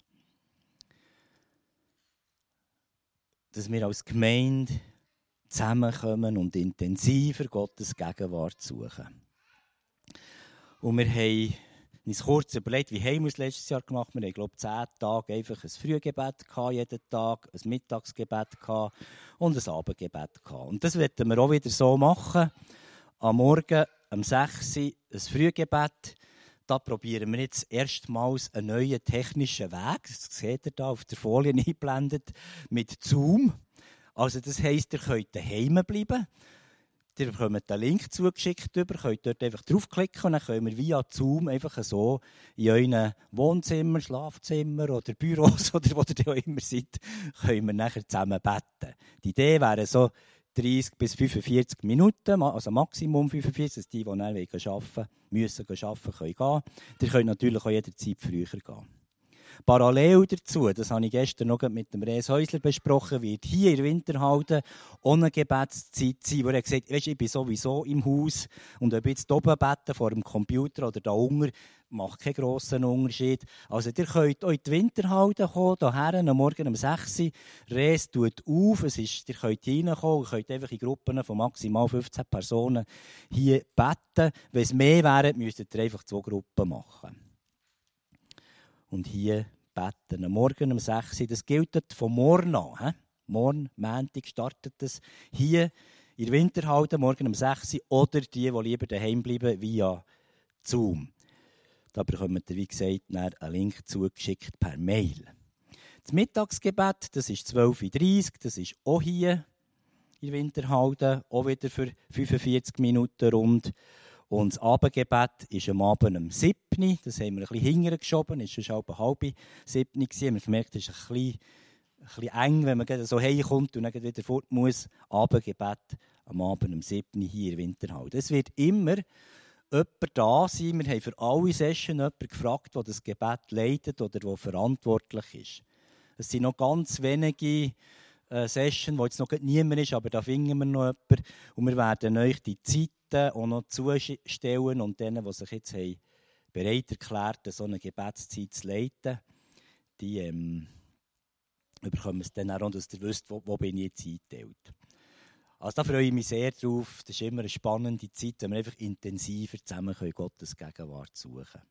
Dass wir als Gemeinde zusammenkommen und intensiver Gottes Gegenwart suchen. Und wir haben uns kurz überlegt, wie haben wir es letztes Jahr gemacht. Wir hatten, glaube ich, zehn Tage einfach ein Frühgebet gehabt, jeden Tag, ein Mittagsgebet gehabt und ein Abendgebet gehabt. Und das werden wir auch wieder so machen. Am Morgen, um sechs Uhr, ein Frühgebet. Da probieren wir jetzt erstmals einen neuen technischen Weg. Das seht ihr hier auf der Folie eingeblendet mit Zoom. Also das heisst, ihr könnt daheim bleiben. Ihr bekommt den Link zugeschickt über, könnt dort einfach draufklicken und dann können wir via Zoom einfach so in euren Wohnzimmer, Schlafzimmer oder Büros oder wo ihr auch immer seid, können wir nachher zusammen beten. Die Idee wäre so dreißig bis fünfundvierzig Minuten, also Maximum fünfundvierzig, dass die, die dann arbeiten müssen, arbeiten können gehen. Ihr könnt natürlich auch jederzeit früher gehen. Parallel dazu, das habe ich gestern noch mit dem Res Häusler besprochen, wird hier in der Winterhalde ohne Gebetszeit sein, wo er gesagt hat, weißt, ich bin sowieso im Haus und ob ich jetzt oben bete vor dem Computer oder da unten, macht keinen grossen Unterschied. Also ihr könnt auch in die Winterhalde kommen, hierher, am Morgen um sechs Uhr. Res tut auf, es ist, ihr könnt reinkommen, ihr könnt einfach in Gruppen von maximal fünfzehn Personen hier beten. Wenn es mehr wären, müsstet ihr einfach zwei Gruppen machen. Und hier beten. Am Morgen um sechs Uhr. Das gilt von morgen an. He? Morgen, Montag, startet es hier in der Winterhalde, morgen um sechs Uhr. Oder die, die lieber daheim bleiben, via Zoom. Da bekommt ihr, wie gesagt, einen Link zugeschickt per Mail. Das Mittagsgebet, das ist zwölf Uhr dreißig. Das ist auch hier in der Winterhalde. Auch wieder für fünfundvierzig Minuten rund. Und das Abendgebet ist am Abend um sieben Uhr. Das haben wir ein bisschen hinterher geschoben. Es war schon halb halb sieben Uhr. Wir haben gemerkt, es ist ein bisschen, ein bisschen eng, wenn man so heimkommt und dann wieder fort muss. Abendgebet am Abend um sieben Uhr hier in Winterhalde. Es wird immer jemand da sein. Wir haben für alle Sessions jemanden gefragt, der das Gebet leitet oder der verantwortlich ist. Es sind noch ganz wenige Session, wo jetzt noch niemand ist, aber da finden wir noch jemanden. Und wir werden euch die Zeiten auch noch zustellen und denen, die sich jetzt haben bereit erklärt haben, so eine Gebetszeit zu leiten, die ähm, bekommen es dann auch, dass ihr wisst, wo, wo bin ich jetzt eingeteilt. Also da freue ich mich sehr drauf. Das ist immer eine spannende Zeit, wenn wir einfach intensiver zusammen Gottes Gegenwart suchen können.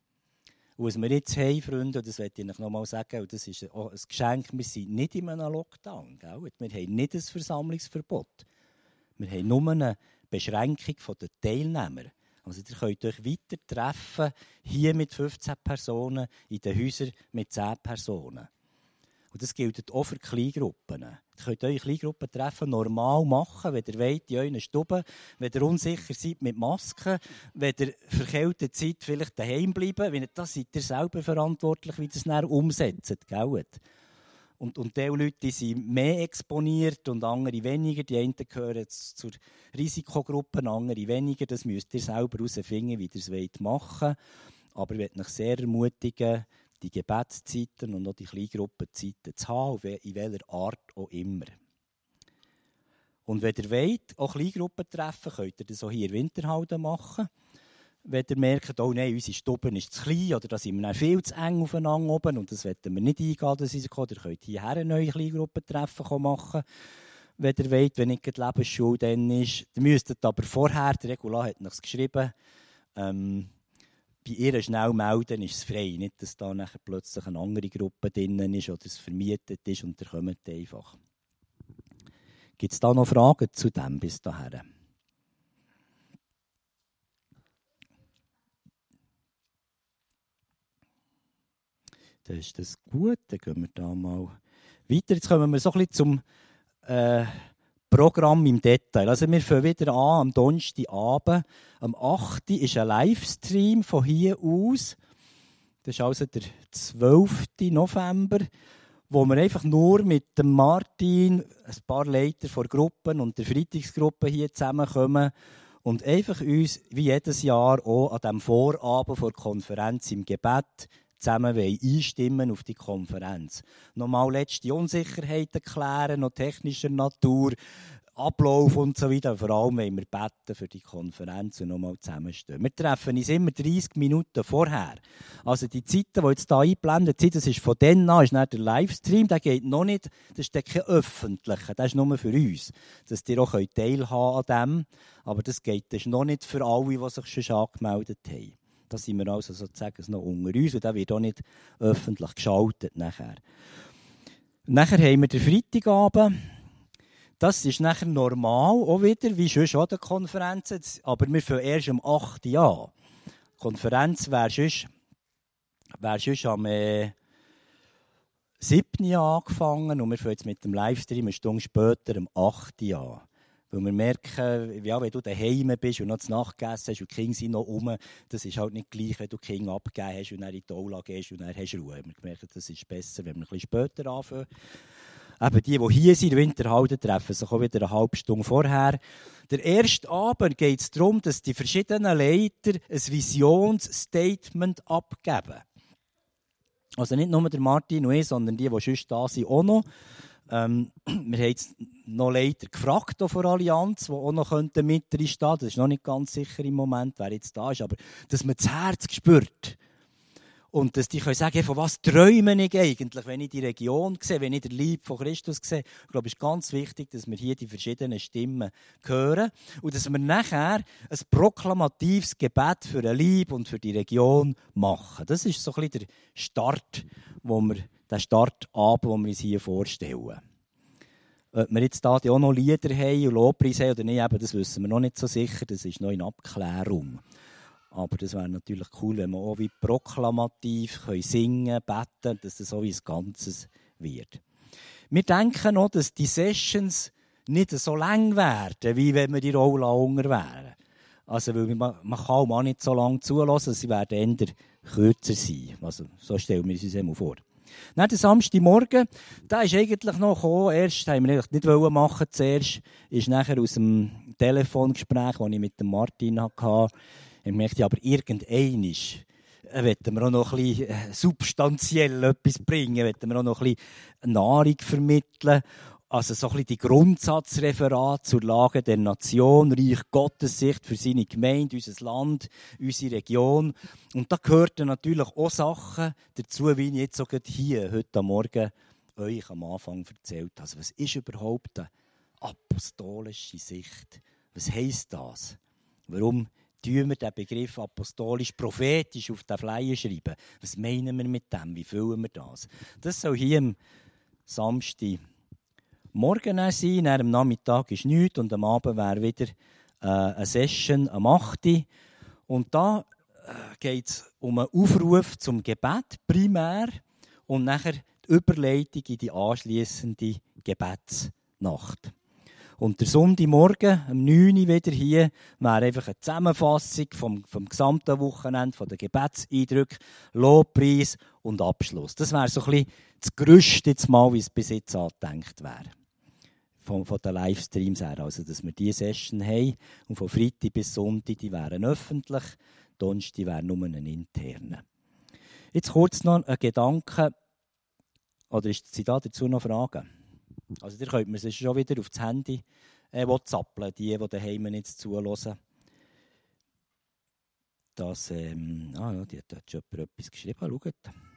Und was wir jetzt haben, Freunde, das möchte ich euch noch mal sagen, und das ist auch ein Geschenk, wir sind nicht in einem Lockdown. Gell? Wir haben nicht ein Versammlungsverbot. Wir haben nur eine Beschränkung der Teilnehmer. Also ihr könnt euch weiter treffen, hier mit fünfzehn Personen, in den Häusern mit zehn Personen. Und das gilt auch für Kleingruppen. Ihr könnt eure Kleingruppentreffen normal machen, wenn ihr wollt, in euren Stuben, wenn ihr unsicher seid mit Masken, wenn ihr verkältet seid, vielleicht daheim bleiben. Wenn ihr das seid ihr selber verantwortlich, wie ihr das dann umsetzt. Gell? Und, und diese Leute die sind mehr exponiert und andere weniger. Die einen gehören zur Risikogruppe, andere weniger. Das müsst ihr selber herausfinden, wie ihr es machen wollt. Aber ich möchte euch sehr ermutigen, die Gebetszeiten und auch die Kleingruppenzeiten zu haben, in welcher Art auch immer. Und wenn ihr wollt, auch Kleingruppen treffen, könnt ihr das auch hier in Winterhalde machen. Wenn ihr merkt, oh nein, unsere Stube ist zu klein oder da sind wir dann viel zu eng aufeinander oben und das wollen wir nicht eingehen, dass sie kommen, ihr könnt hierher eine neue Kleingruppentreffen machen. Wenn ihr wollt, wenn nicht die Lebensschule dann ist. Ihr müsstet aber vorher, der Regula hat es geschrieben, ähm, bei ihr schnell melden, ist es frei. Nicht, dass da nachher plötzlich eine andere Gruppe drin ist oder es vermietet ist und ihr kommt einfach. Gibt es da noch Fragen zu dem bis dahin? Dann ist das gut, dann gehen wir da mal weiter. Jetzt kommen wir so ein bisschen zum äh, Programm im Detail. Also wir fangen wieder an am Donnerstagabend. Am achten ist ein Livestream von hier aus. Das ist also der zwölften November, wo wir einfach nur mit dem Martin, ein paar Leiter von Gruppen und der Freitagsgruppe hier zusammenkommen und einfach uns wie jedes Jahr auch an diesem Vorabend vor der Konferenz im Gebet zusammen einstimmen auf die Konferenz. Nochmal letzte Unsicherheiten klären, noch technischer Natur, Ablauf und so weiter. Vor allem wollen wir beten für die Konferenz und nochmal zusammenstehen. Wir treffen uns immer dreißig Minuten vorher. Also die Zeiten, die jetzt hier eingeblendet sind, das ist von dann an, ist nicht der Livestream, der geht noch nicht, das ist kein öffentlicher, das ist nur für uns, dass ihr auch teilhaben an dem. Aber das geht das ist noch nicht für alle, die sich schon angemeldet haben. Da sind wir also sozusagen noch unter uns und der wird auch nicht öffentlich geschaltet nachher. Nachher haben wir den Freitagabend. Das ist nachher normal, auch wieder, wie schon an den Konferenzen. Aber wir fangen erst am achten an. Die Konferenz wäre sonst, wäre sonst am äh, siebten angefangen und wir fangen jetzt mit dem Livestream eine Stunde später am achten an. Weil wir merken, ja, wenn du daheim bist und noch zu Nacht gegessen hast und die Kinder sind noch rum, das ist halt nicht gleich, wenn du die Kinder abgegeben hast und dann in die Aula gehst und dann hast du Ruhe. Wir merken, das ist besser, wenn wir ein bisschen später anfangen. Eben die, die hier sind, Winterhalden, treffen sich auch wieder eine halbe Stunde vorher. Der erste Abend geht es darum, dass die verschiedenen Leiter ein Visionsstatement abgeben. Also nicht nur der Martin und ich, sondern die, die sonst da sind, auch noch. Ähm, wir haben jetzt noch Leiter gefragt von der Allianz, die auch noch mit drin stehen könnten. Das ist noch nicht ganz sicher im Moment, wer jetzt da ist. Aber dass man das Herz spürt. Und dass die können sagen, von was träume ich eigentlich, wenn ich die Region sehe, wenn ich den Leib von Christus sehe. Ich glaube, es ist ganz wichtig, dass wir hier die verschiedenen Stimmen hören und dass wir nachher ein proklamatives Gebet für den Leib und für die Region machen. Das ist so ein bisschen der Start, wo wir, der Startabend, den wir uns hier vorstellen. Ob wir jetzt da auch noch Lieder haben und Lobpreis haben oder nicht, eben, das wissen wir noch nicht so sicher. Das ist noch in Abklärung. Aber das wäre natürlich cool, wenn wir auch wie proklamativ können singen, beten, dass das so wie ein Ganzes wird. Wir denken auch, dass die Sessions nicht so lang werden, wie wenn wir die Rolle unter wären. Also, weil man, man kann auch nicht so lange zulassen, sie werden eher kürzer sein. Also, so stellen wir es uns einmal vor. Dann der Samstagmorgen, da ist eigentlich noch gekommen, erst haben wir nicht machen zuerst, ist nachher aus dem Telefongespräch, das ich mit dem Martin hatte, ich merkte, aber irgendeinmal wollten wir auch noch ein bisschen substanziell etwas bringen, wollten wir auch noch ein bisschen Nahrung vermitteln. Also so ein bisschen die Grundsatzreferat zur Lage der Nation, Reich Gottes Sicht für seine Gemeinde, unser Land, unsere Region. Und da gehörten natürlich auch Sachen dazu, wie ich jetzt so hier heute Morgen euch am Anfang erzählt habe. Also was ist überhaupt eine apostolische Sicht? Was heisst das? Warum tun wir den Begriff apostolisch-prophetisch auf den Flyer schreiben? Was meinen wir mit dem? Wie füllen wir das? Das soll hier am Samstag morgen sein. Dann am Nachmittag ist nichts und am Abend wäre wieder äh, eine Session am acht Uhr. Und da äh, geht es um einen Aufruf zum Gebet primär und nachher die Überleitung in die anschliessende Gebetsnacht. Und der Sonntagmorgen, um neun Uhr wieder hier, wäre einfach eine Zusammenfassung vom, vom gesamten Wochenende, von den Gebetseindrücken, Lobpreis und Abschluss. Das wäre so ein bisschen das Gerüst jetzt mal, wie es bis jetzt angedenkt wäre. Von, von den Livestreams her. Also, dass wir diese Session haben. Und von Freitag bis Sonntag, die wären öffentlich. Donnerstag wäre nur ein interner. Jetzt kurz noch ein Gedanke. Oder sind da dazu noch Fragen? Also, ihr könnt mir schon wieder auf das Handy äh, WhatsAppen, die, die daheim jetzt zuhören. Das, ähm, ah ja, die hat schon etwas geschrieben. Schaut.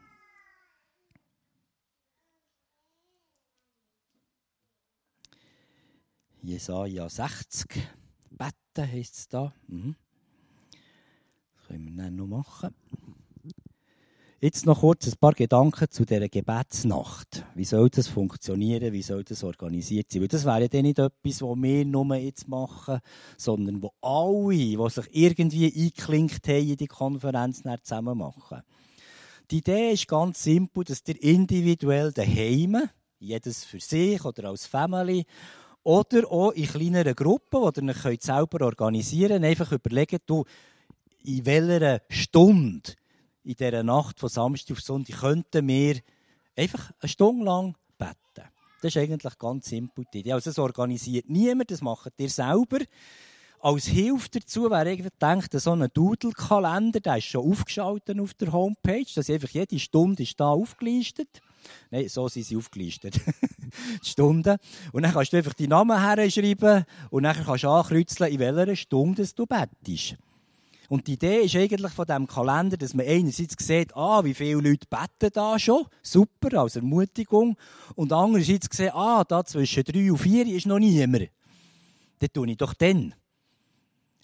Jesaja sechzig. Beten heisst es da. Mhm. Das können wir dann noch machen. Jetzt noch kurz ein paar Gedanken zu dieser Gebetsnacht. Wie soll das funktionieren? Wie soll das organisiert sein? Weil das wäre ja nicht etwas, was wir nur jetzt machen, sondern wo alle, die sich irgendwie eingeklinkt haben in die Konferenz, zusammen machen. Die Idee ist ganz simpel, dass ihr individuell daheim, jedes für sich oder als Family, oder auch in kleineren Gruppen, die ihr euch selber organisieren könnt, einfach überlegen, du, in welcher Stunde in dieser Nacht von Samstag auf Sonntag könnten wir einfach eine Stunde lang beten. Das ist eigentlich ganz simpel die Idee. Also das organisiert niemand, das macht ihr selber. Als Hilfe dazu wäre ich gedacht, so ein Doodle-Kalender, der ist schon aufgeschaltet auf der Homepage. Das ist einfach jede Stunde ist da aufgelistet. Nein, so sind sie aufgelistet. Die Stunden. Und dann kannst du einfach deinen Namen herschreiben und dann kannst du ankreuzeln, in welcher Stunde du betest. Und die Idee ist eigentlich von diesem Kalender, dass man einerseits sieht, ah, wie viele Leute beten da schon, super, als Ermutigung. Und andererseits sieht, ah, da zwischen drei und vier ist noch niemand. Das tue ich doch dann.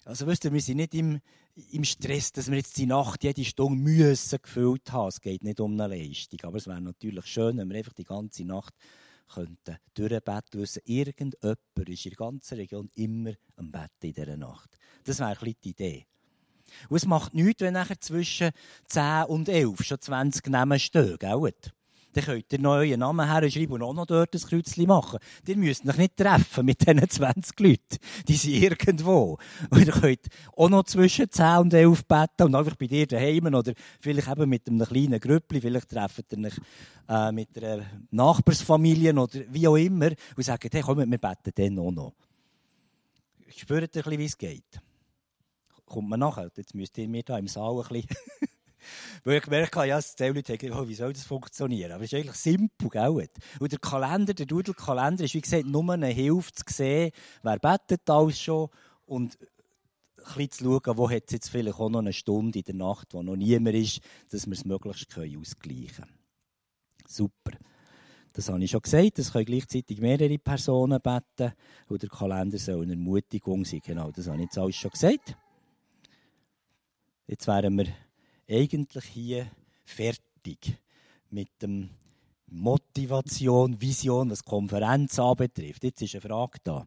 Also wisst ihr, wir sind nicht im, im Stress, dass wir jetzt die Nacht jede Stunde müssen gefüllt haben. Es geht nicht um eine Leistung. Aber es wäre natürlich schön, wenn wir einfach die ganze Nacht könnten durchbeten, wissen, irgendjemand ist in der ganzen Region immer am Bett in dieser Nacht. Das wäre ein bisschen die Idee. Und es macht nichts, wenn nachher zwischen zehn und elf schon zwanzig Namen stehen, gell? Dann könnt ihr noch euren Namen herschreiben und auch noch dort ein Kreuzchen machen. Ihr müsst euch nicht treffen mit diesen zwanzig Leuten. Die sind irgendwo. Und ihr könnt auch noch zwischen zehn und elf beten und einfach bei dir daheim oder vielleicht eben mit einem kleinen Grüppli, vielleicht trefft ihr euch äh, mit einer Nachbarsfamilie oder wie auch immer und sagt, hey, komm, wir beten dann auch noch. Spürt ihr ein bisschen, wie es geht? Kommt man nachher? Jetzt müsst ihr mir da im Saal ein bisschen... Weil ich gemerkt habe, ja, die Leute denken, oh, wie soll das funktionieren? Aber es ist eigentlich simpel, gell? Und der Kalender, der Doodle-Kalender ist, wie gesagt, nur eine Hilfe zu sehen, wer betet alles schon und ein bisschen zu schauen, wo hat es jetzt vielleicht auch noch eine Stunde in der Nacht, wo noch niemand ist, dass wir es möglichst ausgleichen können. Super. Das habe ich schon gesagt, es können gleichzeitig mehrere Personen beten und der Kalender soll eine Ermutigung sein. Genau, das habe ich jetzt alles schon gesagt. Jetzt wären wir eigentlich hier fertig mit dem Motivation, Vision, was die Konferenz anbetrifft. Jetzt ist eine Frage da.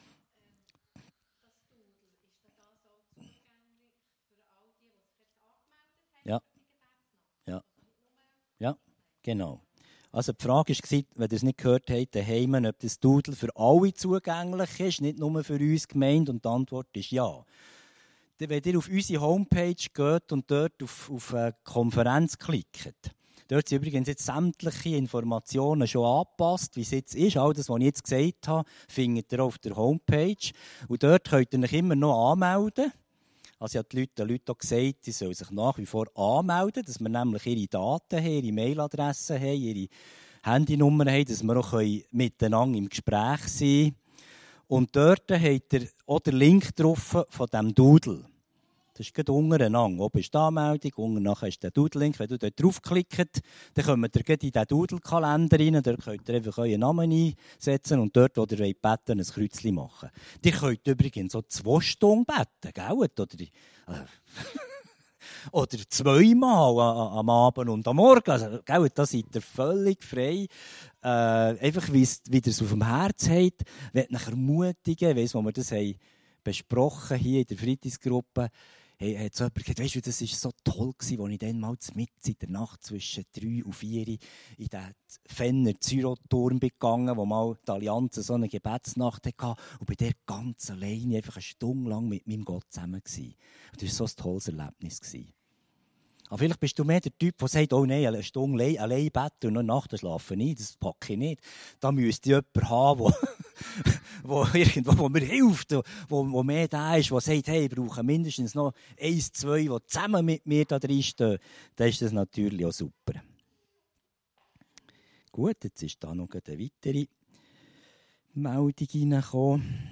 Ja. Ja. Ja, genau. Also die Frage war, wenn ihr es nicht gehört habt, daheim, ob das Doodle für alle zugänglich ist, nicht nur für uns Gemeinde. Und die Antwort ist ja. Wenn ihr auf unsere Homepage geht und dort auf, auf eine Konferenz klickt, dort sind übrigens jetzt sämtliche Informationen schon angepasst, wie es jetzt ist. All das, was ich jetzt gesagt habe, findet ihr auf der Homepage. Und dort könnt ihr euch immer noch anmelden. Also ich habe die Leute, die Leute auch gesagt, sie sollen sich nach wie vor anmelden, dass wir nämlich ihre Daten haben, ihre Mailadressen haben, ihre Handynummern haben, dass wir auch miteinander im Gespräch sein können. Und dort habt ihr auch den Link drauf von diesem Doodle. Das ist gerade untereinander. Oben ist die Anmeldung, unten nachher ist der Doodle-Link. Wenn ihr dort draufklickt, dann kommt ihr gerade in den Doodle-Kalender rein. Dort könnt ihr einfach euren Namen einsetzen und dort, wo ihr wollt, beten, ein Kreuzchen machen. Ihr könnt übrigens so zwei Stunden beten, gell? Oder, äh, oder zweimal am Abend und am Morgen. Also, gell, da seid ihr völlig frei. Äh, einfach, wie ihr es auf dem Herz habt. Ich möchte euch ermutigen, weiss, wo wir das haben besprochen hier in der Freitagsgruppe, hey, hat so jemand gesagt, weißt du, das war so toll gewesen, als ich dann mal mitten in der Nacht zwischen drei und vier in den Fenner Zyroturm gegangen, wo mal die Allianz so eine Gebetsnacht hatte und bin der ganz alleine einfach eine Stunde lang mit meinem Gott zusammen gewesen. Und das war so ein tolles Erlebnis gewesen. Aber vielleicht bist du mehr der Typ, der sagt, oh nein, eine Stunde allein, allein beten und noch Nacht schlafen nicht, das packe ich nicht. Da müsste ich jemanden haben, der wo irgendwo, wo mir hilft, wo, wo mehr da ist, der sagt, hey, ich brauche mindestens noch eins, zwei, die zusammen mit mir da drin stehen. Dann ist das natürlich auch super. Gut, jetzt ist da noch eine weitere Meldung reingekommen.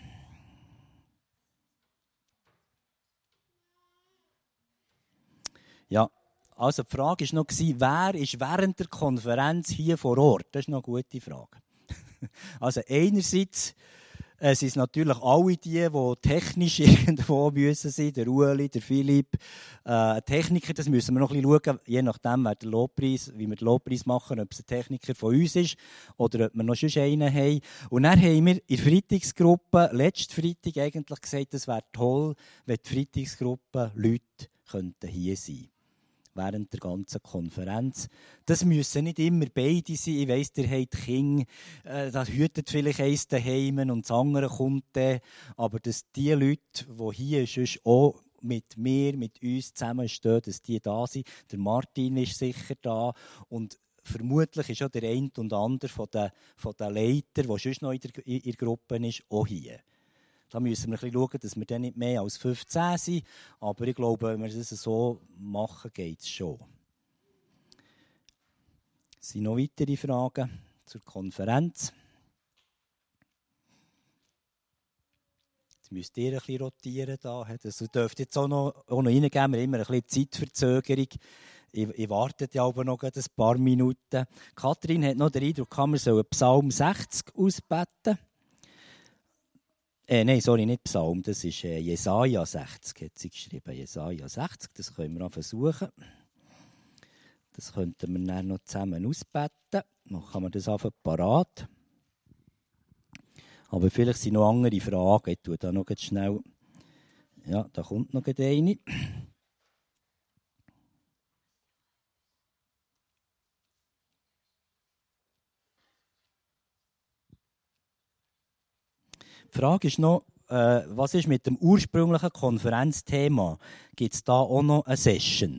Ja, also die Frage war noch, wer ist während der Konferenz hier vor Ort? Das ist noch eine gute Frage. Also einerseits äh, sind es natürlich alle die, die technisch irgendwo müssen sein, der Ueli, der Philipp, äh, Techniker, das müssen wir noch ein bisschen schauen, je nachdem, wer der Lobpreis, wie wir den Lobpreis machen, ob es ein Techniker von uns ist oder ob wir noch sonst einen haben. Und dann haben wir in der Freitagsgruppe, letzten Freitag eigentlich gesagt, es wäre toll, wenn die Freitagsgruppe Leute könnten hier sein könnten. Während der ganzen Konferenz. Das müssen nicht immer beide sein. Ich weiss, der hat Kinder, äh, das hütet vielleicht eins daheim und das andere kommt dann. Aber dass die Leute, die hier sonst auch mit mir, mit uns zusammenstehen, dass die da sind. Der Martin ist sicher da und vermutlich ist auch der eine und andere von den, von den Leitern, der sonst noch in der, in der Gruppe ist, auch hier. Da müssen wir ein bisschen schauen, dass wir dann nicht mehr als fünfzehn sind. Aber ich glaube, wenn wir das so machen, geht es schon. Es sind noch weitere Fragen zur Konferenz. Jetzt müsst ihr ein bisschen rotieren. Da. Das dürft jetzt auch noch, auch noch reingeben. Wir haben immer ein bisschen Zeitverzögerung. Ich, ich warte ja aber noch ein paar Minuten. Kathrin hat noch den Eindruck, wir sollen Psalm sechzig ausbeten. Äh, nein, sorry, nicht Psalm, das ist äh, Jesaja sechzig, hat sie geschrieben. Jesaja sechzig, das können wir auch versuchen. Das könnten wir dann noch zusammen ausbeten. Dann kann man das einfach parat. Aber vielleicht sind noch andere Fragen. Ich tue da noch schnell. Ja, da kommt noch eine. Die Frage ist noch, äh, was ist mit dem ursprünglichen Konferenzthema? Gibt es da auch noch eine Session?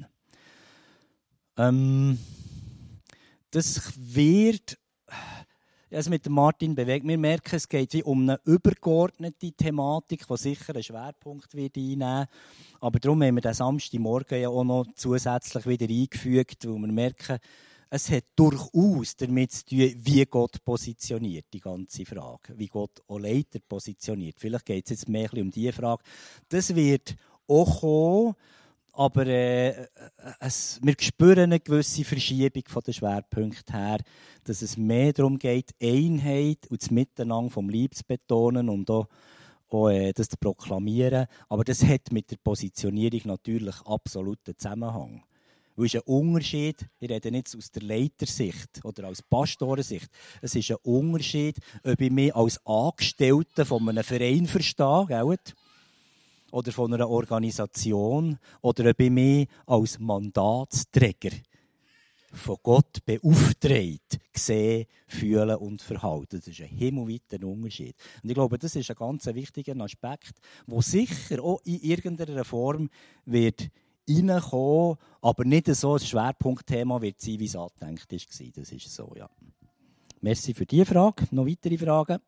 Ähm, das wird, also mit dem Martin bewegt, wir merken, es geht wie um eine übergeordnete Thematik, die sicher einen Schwerpunkt wird einnehmen. Aber darum haben wir den Samstagmorgen ja auch noch zusätzlich wieder eingefügt, weil wir merken, es hat durchaus damit zu tun, wie Gott positioniert, die ganze Frage. Wie Gott auch Leiter positioniert. Vielleicht geht es jetzt mehr um diese Frage. Das wird auch kommen, aber äh, es, wir spüren eine gewisse Verschiebung von den Schwerpunkten her, dass es mehr darum geht, Einheit und das Miteinander vom Leib zu betonen und auch, auch äh, das zu proklamieren. Aber das hat mit der Positionierung natürlich absoluten Zusammenhang. Weil es ist ein Unterschied, ich rede nicht aus der Leitersicht oder aus Pastorensicht, es ist ein Unterschied, ob ich mich als Angestellter von einem Verein verstehe, gell? Oder von einer Organisation, oder ob ich mich als Mandatsträger von Gott beauftragt sehe, fühlen und verhalten. Das ist ein himmelweiter Unterschied. Und ich glaube, das ist ein ganz wichtiger Aspekt, der sicher auch in irgendeiner Form wird reinkommen, aber nicht so ein Schwerpunktthema wird sein, wie es angedenkt war. Das ist so, ja. Merci für diese Frage. Noch weitere Fragen?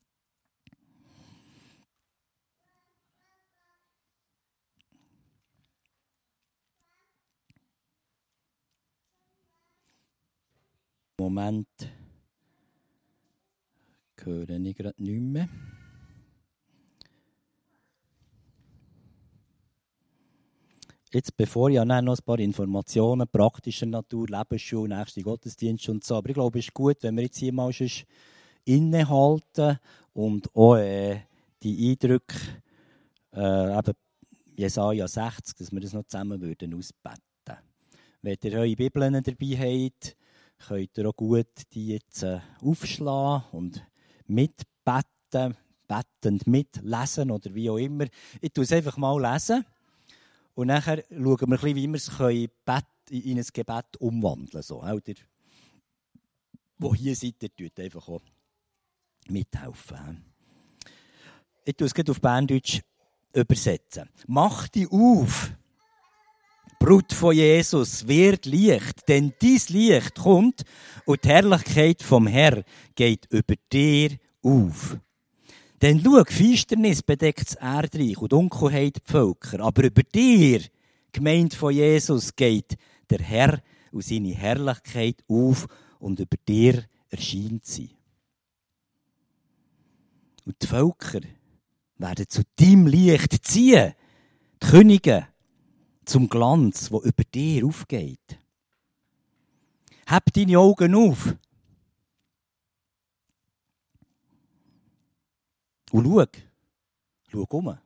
Moment. Höre ich gerade nicht mehr. Jetzt, bevor ich dann noch ein paar Informationen praktischer Natur, Lebensschule, nächste Gottesdienst und so, aber ich glaube, es ist gut, wenn wir jetzt hier mal innehalten und auch äh, die Eindrücke, äh, eben Jesaja sechzig, dass wir das noch zusammen würden ausbeten. Wenn ihr eure Bibeln dabei habt, könnt ihr auch gut die jetzt äh, aufschlagen und mitbeten, bettend mitlesen oder wie auch immer. Ich tue es einfach mal lesen. Und nachher schauen wir ein bisschen, wie wir es in ein Gebet umwandeln können. So, oder? Wo hier seid, ihr tut einfach auch mithelfen. Ich tue es gerade auf Berndeutsch übersetzen. Mach dich auf, Brut von Jesus, wird Licht, denn dies Licht kommt und die Herrlichkeit vom Herrn geht über dir auf. Denn schau, Finsternis bedeckt das Erdreich und Dunkelheit die Völker. Aber über dir, Gemeinde von Jesus, geht der Herr und seine Herrlichkeit auf und über dir erscheint sie. Und die Völker werden zu deinem Licht ziehen. Die Könige zum Glanz, der über dir aufgeht. Heb deine Augen auf. Und schau, schau um.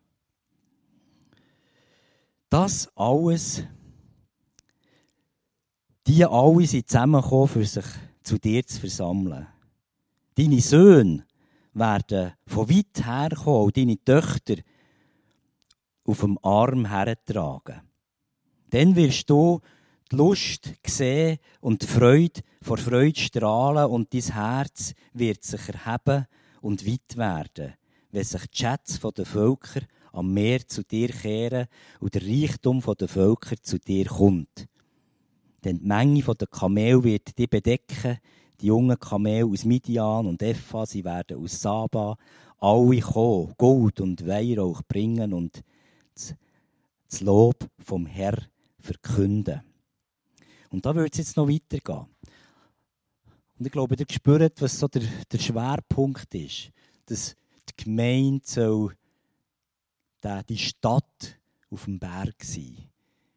Das alles, die alle sind zusammengekommen, für sich zu dir zu versammeln. Deine Söhne werden von weit her kommen und deine Töchter auf dem Arm hertragen. Dann wirst du die Lust sehen und die Freude vor Freude strahlen und dein Herz wird sich erheben und weit werden, wenn sich die Schätze der Völker am Meer zu dir kehren und der Reichtum der Völker zu dir kommt. Denn die Menge der Kamel wird dich bedecken, die jungen Kamel aus Midian und Epha, sie werden aus Saba, alle kommen, Gold und Weihrauch bringen und das Lob vom Herrn verkünden. Und da wird es jetzt noch weitergehen. Und ich glaube, ihr spürt, was so der, der Schwerpunkt ist. Dass die Gemeinde soll die Stadt auf dem Berg sein.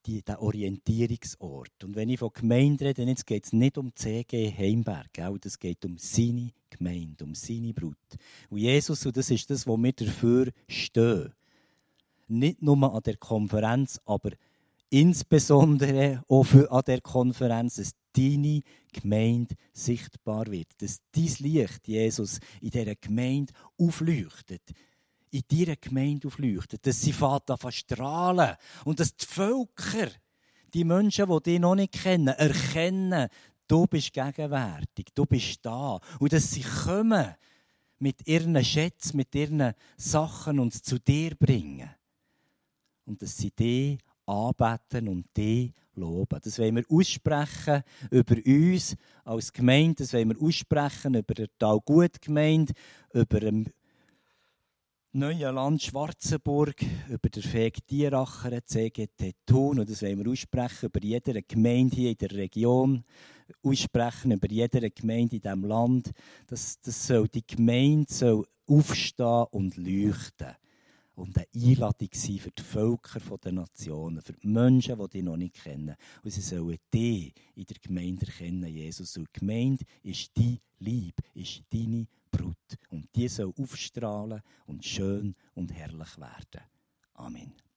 die, der Orientierungsort. Und wenn ich von Gemeinde rede, jetzt geht es nicht um C G Heimberg, gell? Das geht um seine Gemeinde, um seine Brut. Und Jesus, und das ist das, wo wir dafür stehen. Nicht nur an der Konferenz, aber insbesondere auch für an der Konferenz, dass deine Gemeinde sichtbar wird. Dass dein Licht, Jesus, in dieser Gemeinde aufleuchtet. In deiner Gemeinde aufleuchtet. Dass sie fängt an zu strahlen. Und dass die Völker, die Menschen, die dich noch nicht kennen, erkennen, du bist gegenwärtig, du bist da. Und dass sie kommen mit ihren Schätzen, mit ihren Sachen und zu dir bringen. Und dass sie dich anbeten und dich loben. Das wollen wir aussprechen über uns als Gemeinde, das wollen wir aussprechen über die Talgut-Gemeinde, über das neue Land Schwarzenburg, über den Weg Dieracher, C G T Thun. Und das wollen wir aussprechen über jede Gemeinde hier in der Region, aussprechen über jede Gemeinde in diesem Land. Das, das soll, die Gemeinde soll aufstehen und leuchten. Und eine Einladung sein für die Völker der Nationen, für die Menschen, die dich noch nicht kennen. Und sie sollen dich in der Gemeinde erkennen, Jesus. Und die Gemeinde ist dein Lieb, ist deine Brut. Und die soll aufstrahlen und schön und herrlich werden. Amen.